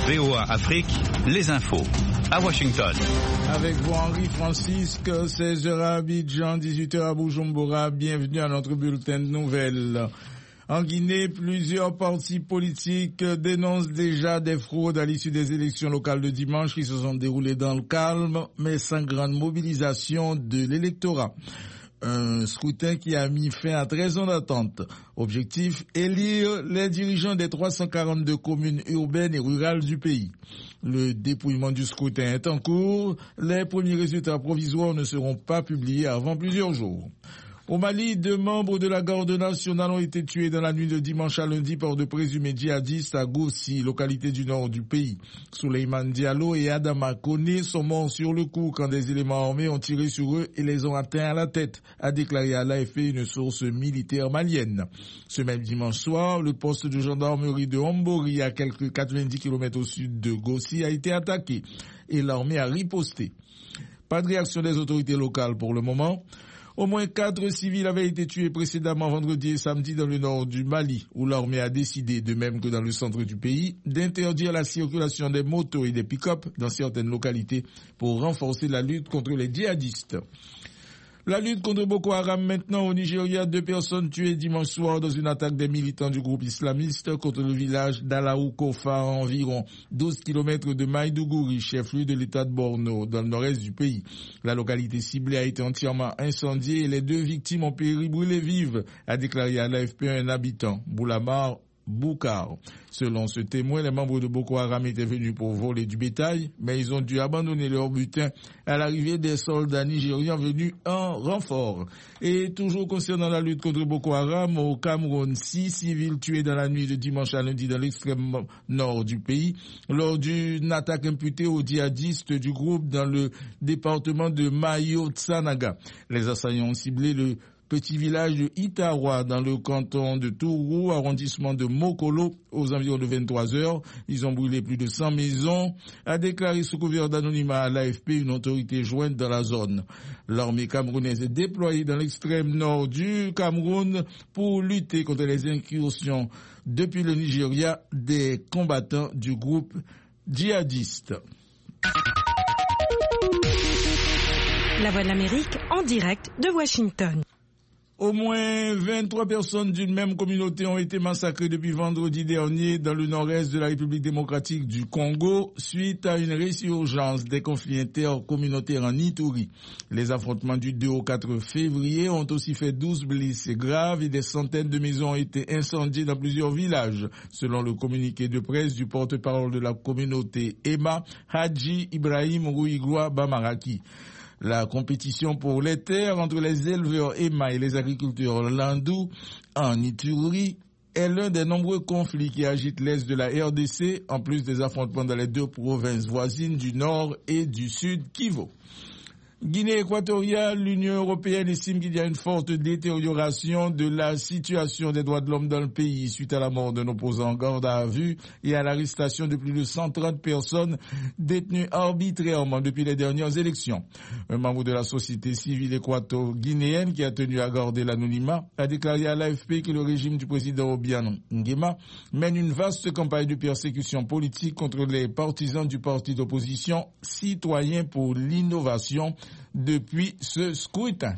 VOA Afrique, les infos. À Washington. Avec vous, Henri Francisque, 16h à Abidjan, 18h à Bujumbura. Bienvenue à notre bulletin de nouvelles. En Guinée, plusieurs partis politiques dénoncent déjà des fraudes à l'issue des élections locales de dimanche qui se sont déroulées dans le calme, mais sans grande mobilisation de l'électorat. Un scrutin qui a mis fin à 13 ans d'attente. Objectif, élire les dirigeants des 342 communes urbaines et rurales du pays. Le dépouillement du scrutin est en cours. Les premiers résultats provisoires ne seront pas publiés avant plusieurs jours. Au Mali, 2 membres de la garde nationale ont été tués dans la nuit de dimanche à lundi par de présumés djihadistes à Gossi, localité du nord du pays. Souleymane Diallo et Adama Kone sont morts sur le coup quand des éléments armés ont tiré sur eux et les ont atteints à la tête, a déclaré à l'AFP une source militaire malienne. Ce même dimanche soir, le poste de gendarmerie de Hombori, à quelques 90 km au sud de Gossi, a été attaqué et l'armée a riposté. Pas de réaction des autorités locales pour le moment. Au moins 4 civils avaient été tués précédemment vendredi et samedi dans le nord du Mali, où l'armée a décidé, de même que dans le centre du pays, d'interdire la circulation des motos et des pick-up dans certaines localités pour renforcer la lutte contre les djihadistes. La lutte contre Boko Haram maintenant au Nigeria, 2 personnes tuées dimanche soir dans une attaque des militants du groupe islamiste contre le village d'Alaoukofa à environ 12 km de Maïdougouri, chef-lieu de l'état de Borno, dans le nord-est du pays. La localité ciblée a été entièrement incendiée et les 2 victimes ont péri brûlées vives, a déclaré à l'AFP un habitant, Boulamar Boukar. Selon ce témoin, les membres de Boko Haram étaient venus pour voler du bétail, mais ils ont dû abandonner leur butin à l'arrivée des soldats nigérians venus en renfort. Et toujours concernant la lutte contre Boko Haram, au Cameroun, 6 civils tués dans la nuit de dimanche à lundi dans l'extrême nord du pays, lors d'une attaque imputée aux djihadistes du groupe dans le département de Mayo-Tsanaga. Les assaillants ont ciblé le petit village de Itawa dans le canton de Tourou, arrondissement de Mokolo, aux environs de 23 heures. Ils ont brûlé plus de 100 maisons, a déclaré sous couvert d'anonymat à l'AFP une autorité jointe dans la zone. L'armée camerounaise est déployée dans l'extrême nord du Cameroun pour lutter contre les incursions depuis le Nigeria des combattants du groupe djihadiste. La Voix de l'Amérique en direct de Washington. Au moins 23 personnes d'une même communauté ont été massacrées depuis vendredi dernier dans le nord-est de la République démocratique du Congo suite à une résurgence des conflits intercommunautaires en Ituri. Les affrontements du 2 au 4 février ont aussi fait 12 blessés graves et des centaines de maisons ont été incendiées dans plusieurs villages, selon le communiqué de presse du porte-parole de la communauté EMA, Hadji Ibrahim Rouigloa Bamaraki. La compétition pour les terres entre les éleveurs Ema et les agriculteurs Landou en Ituri est l'un des nombreux conflits qui agitent l'est de la RDC, en plus des affrontements dans les 2 provinces voisines du nord et du sud Kivu. Guinée équatoriale, l'Union européenne estime qu'il y a une forte détérioration de la situation des droits de l'homme dans le pays suite à la mort d'un opposant en garde à vue et à l'arrestation de plus de 130 personnes détenues arbitrairement depuis les dernières élections. Un membre de la société civile équato-guinéenne qui a tenu à garder l'anonymat a déclaré à l'AFP que le régime du président Obiang Nguema mène une vaste campagne de persécution politique contre les partisans du parti d'opposition Citoyens pour l'innovation depuis ce scrutin.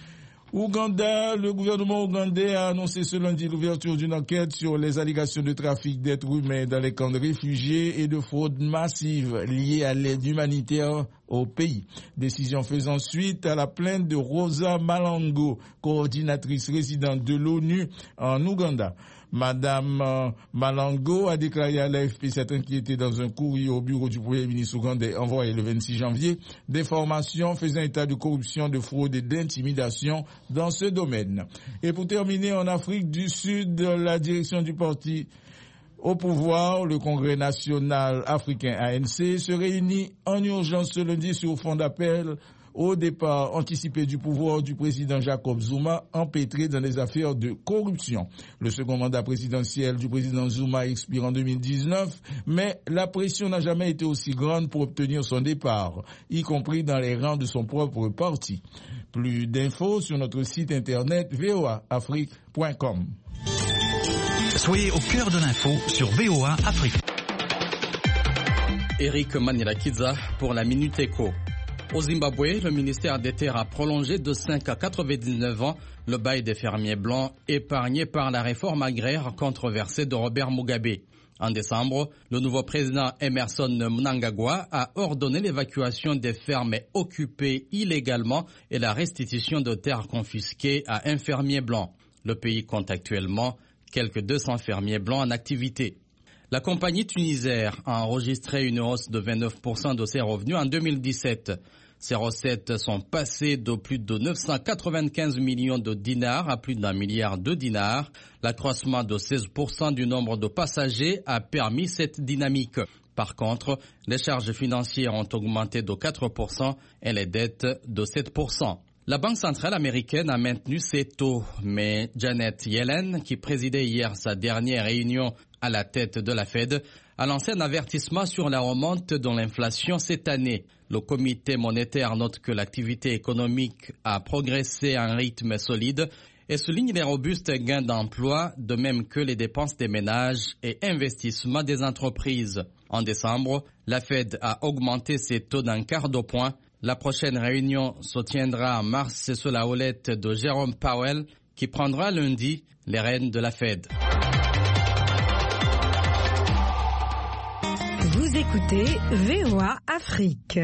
Ouganda, le gouvernement ougandais a annoncé ce lundi l'ouverture d'une enquête sur les allégations de trafic d'êtres humains dans les camps de réfugiés et de fraude massive liée à l'aide humanitaire au pays. Décision faisant suite à la plainte de Rosa Malango, coordinatrice résidente de l'ONU en Ouganda. Madame Malango a déclaré à l'AFP s'être inquiétée dans un courrier au bureau du Premier ministre ougandais envoyé le 26 janvier d'informations faisant état de corruption, de fraude et d'intimidation dans ce domaine. Et pour terminer, en Afrique du Sud, la direction du parti au pouvoir, le Congrès national africain ANC, se réunit en urgence ce lundi sur fond d'appel au départ anticipé du pouvoir du président Jacob Zuma, empêtré dans des affaires de corruption. Le second mandat présidentiel du président Zuma expire en 2019, mais la pression n'a jamais été aussi grande pour obtenir son départ, y compris dans les rangs de son propre parti. Plus d'infos sur notre site internet voaafrique.com. Soyez au cœur de l'info sur VOA Afrique. Eric Manirakiza pour la Minute Éco. Au Zimbabwe, le ministère des Terres a prolongé de 5 à 99 ans le bail des fermiers blancs épargnés par la réforme agraire controversée de Robert Mugabe. En décembre, le nouveau président Emerson Mnangagwa a ordonné l'évacuation des fermes occupées illégalement et la restitution de terres confisquées à un fermier blanc. Le pays compte actuellement quelques 200 fermiers blancs en activité. La compagnie Tunisair a enregistré une hausse de 29% de ses revenus en 2017. Ses recettes sont passées de plus de 995 millions de dinars à plus d'1 milliard de dinars. L'accroissement de 16% du nombre de passagers a permis cette dynamique. Par contre, les charges financières ont augmenté de 4% et les dettes de 7%. La Banque centrale américaine a maintenu ses taux, mais Janet Yellen, qui présidait hier sa dernière réunion à la tête de la Fed, a lancé un avertissement sur la remonte de l'inflation cette année. Le comité monétaire note que l'activité économique a progressé à un rythme solide et souligne les robustes gains d'emploi, de même que les dépenses des ménages et investissements des entreprises. En décembre, la Fed a augmenté ses taux d'un quart de point. La prochaine réunion se tiendra en mars sous la houlette de Jerome Powell, qui prendra lundi les rênes de la Fed. Vous écoutez VOA Afrique.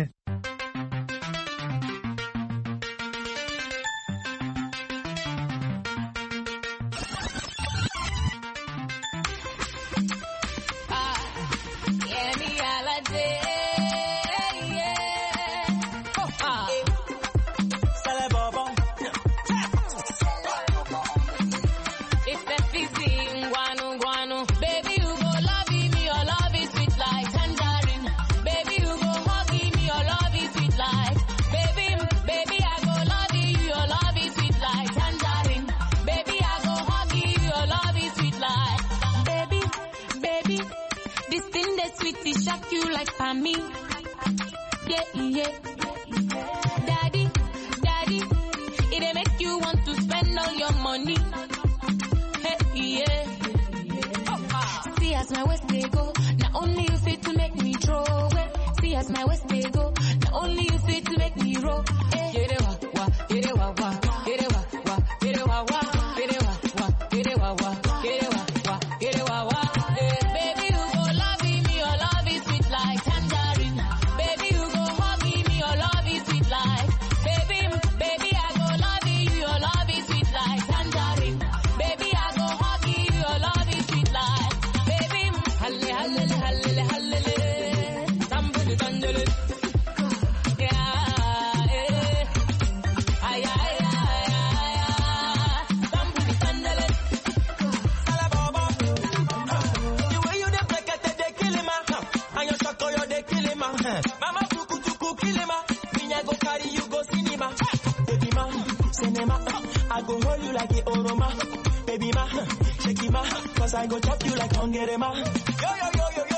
I go hold you like a oroma, baby ma, shake ma, cause I go chop you like hungry ma. Yo yo yo yo yo.